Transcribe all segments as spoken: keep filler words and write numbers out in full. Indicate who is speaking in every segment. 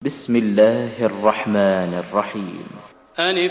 Speaker 1: بسم الله الرحمن الرحيم.
Speaker 2: ألف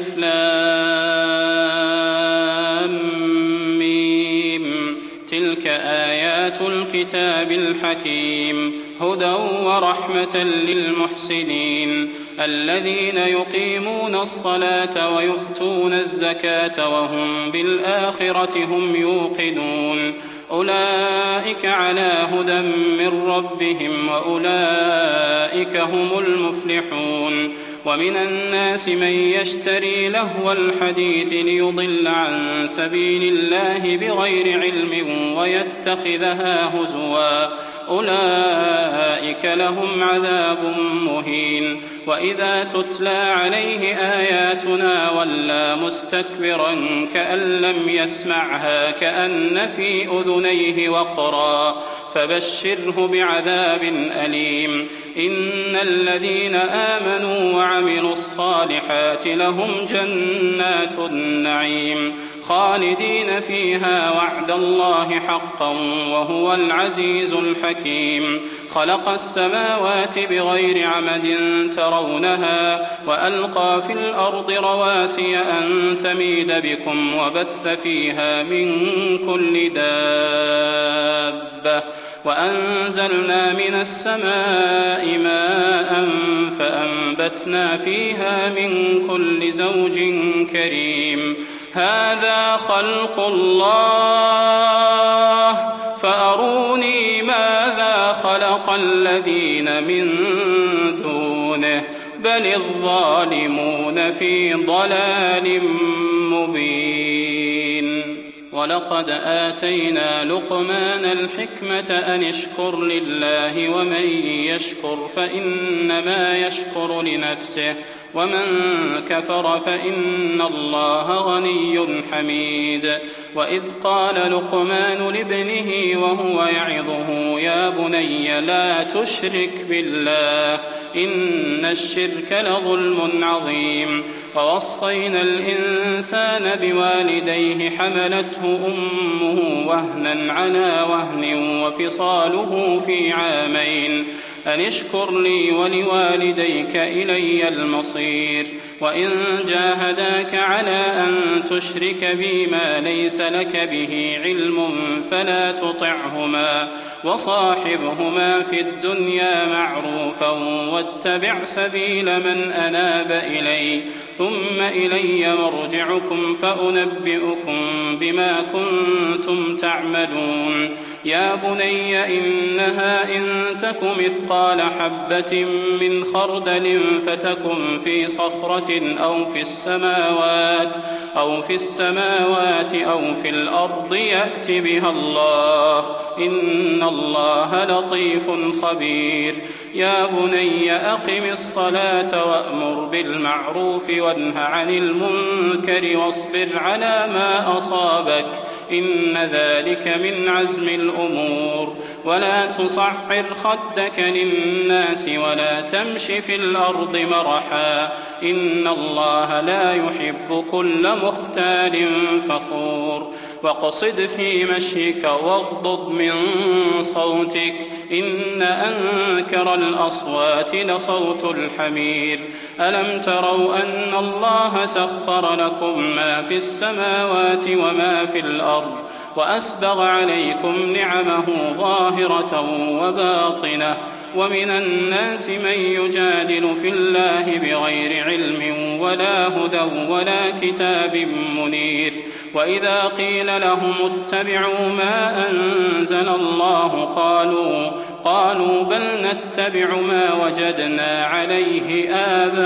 Speaker 2: لام ميم. تلك آيات الكتاب الحكيم هدى ورحمة للمحسنين الذين يقيمون الصلاة ويؤتون الزكاة وهم بالآخرة هم يوقنون أولئك على هدى من ربهم وأولئك هم المفلحون. ومن الناس من يشتري لهو الحديث ليضل عن سبيل الله بغير علم ويتخذها هزوا أولئك لهم عذاب مهين. وإذا تتلى عليه آياتنا ولى مستكبرا كأن لم يسمعها كأن في أذنيه وقرا فبشره بعذاب أليم. إن الذين آمنوا وعملوا الصالحات لهم جنات النعيم خالدين فيها وعد الله حقا وهو العزيز الحكيم. خلق السماوات بغير عمد ترونها وألقى في الأرض رواسي أن تميد بكم وبث فيها من كل دابة وأنزلنا من السماء ماء فأنبتنا فيها من كل زوج كريم. هذا خلق الله فأروني ماذا خلق الذين من دونه بل الظالمون في ضلال مبين. ولقد آتينا لقمان الحكمة أن اشكر لله ومن يشكر فإنما يشكر لنفسه ومن كفر فإن الله غني حميد. وإذ قال لقمان لابنه وهو يعظه يا بني لا تشرك بالله إن الشرك لظلم عظيم. ووصينا الإنسان بوالديه حملته أمه وهنا على وهن وفصاله في عامين أن اشكر لي ولوالديك إلي المصير. وإن جاهداك على أن تشرك بي ما ليس لك به علم فلا تطعهما وصاحبهما في الدنيا معروفا واتبع سبيل من أناب إلي ثم إلي مرجعكم فأنبئكم بما كنتم تعملون. يا بني إنها إن تك مثقال حبة من خردل فتكن في صخرة أو في السماوات أو في السماوات أو في الأرض يأت بها الله إن الله لطيف خبير. يا بني أقم الصلاة وأمر بالمعروف وانه عن المنكر واصبر على ما أصابك إن ذلك من عزم الأمور. ولا تصعر خدك للناس ولا تمش في الأرض مرحا إن الله لا يحب كل مختال فخور. واقصد في مشيك واغضض من صوتك إن أنكر الأصوات لصوت الحمير. ألم تروا أن الله سخر لكم ما في السماوات وما في الأرض وأسبغ عليكم نعمه ظاهرة وباطنة. ومن الناس من يجادل في الله بغير علم ولا هدى ولا كتاب منير. وإذا قيل لهم اتبعوا ما أنزل الله قالوا قالوا بل نتبع ما وجدنا عليه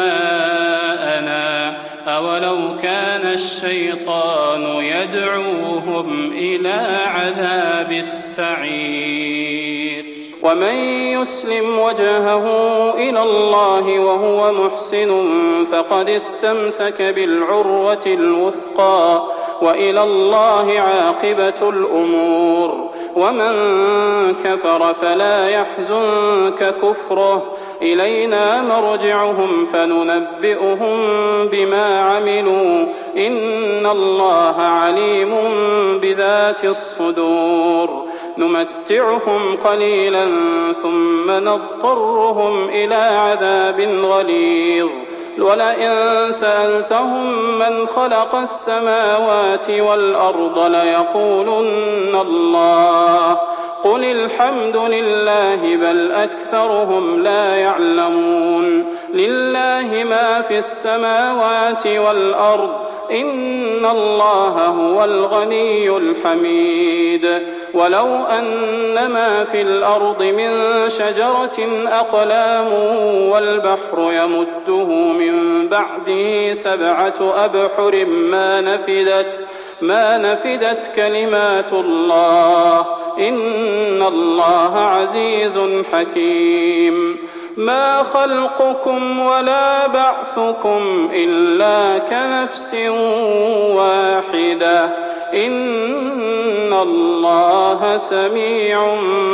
Speaker 2: آباءنا أولو كان الشيطان يدعوهم إلى عذاب السعير. ومن يسلم وجهه إلى الله وهو محسن فقد استمسك بالعروة الوثقى وإلى الله عاقبة الأمور. ومن كفر فلا يحزنك كفره إلينا مرجعهم فننبئهم بما عملوا إن الله عليم بذات الصدور. نمتعهم قليلا ثم نضطرهم إلى عذاب غليظ ولئن سألتهم من خلق السماوات والأرض ليقولن الله قل الحمد لله بل أكثرهم لا يعلمون لله ما في السماوات والأرض إن الله هو الغني الحميد ولو أن ما في الأرض من شجرة أقلام والبحر يمده من بعده سبعة أبحر ما نفدت ما نفدت كلمات الله إن الله عزيز حكيم ما خلقكم ولا بعثكم إلا كنفس واحدة إن الله سميع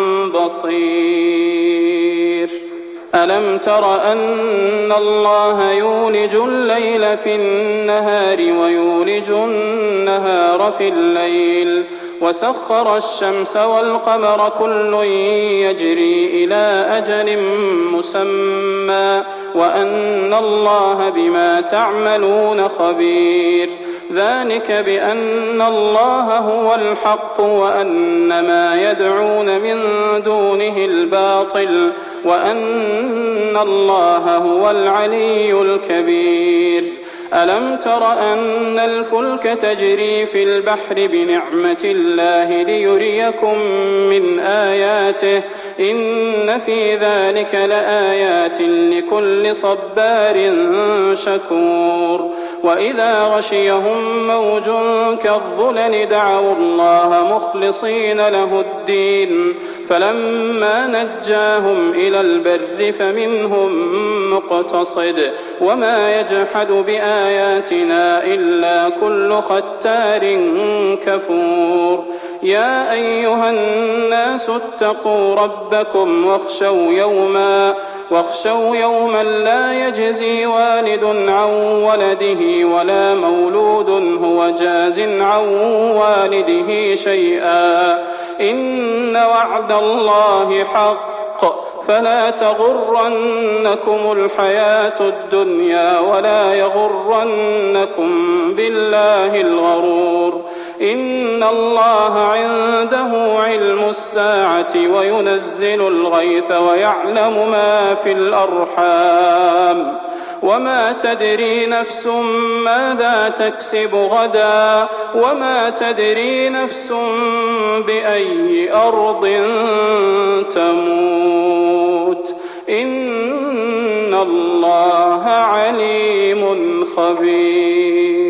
Speaker 2: بصير ألم تر أن الله يولج الليل في النهار ويولج النهار في الليل وسخر الشمس والقمر كل يجري إلى أجل مسمى وأن الله بما تعملون خبير ذلك بأن الله هو الحق وأن ما يدعون من دونه الباطل وأن الله هو العلي الكبير ألم تر أن الفلك تجري في البحر بنعمة الله ليريكم من آياته إن في ذلك لآيات لكل صبار شكور وإذا غشيهم موج كالظلل دعوا الله مخلصين له الدين فلما نجاهم إلى البر فمنهم مقتصد وما يجحد بآياتنا إلا كل ختار كفور يا أيها الناس اتقوا ربكم واخشوا يوما واخشوا يوما لا يجزي والد عن ولده ولا مولود هو جاز عن والده شيئا إن وعد الله حق فلا تغرنكم الحياة الدنيا ولا يغرنكم بالله الغرور إن الله عنده علم الساعة وينزل الغيث ويعلم ما في الأرحام وما تدري نفس ماذا تكسب غدا وما تدري نفس بأي أرض تموت إن الله عليم خبير.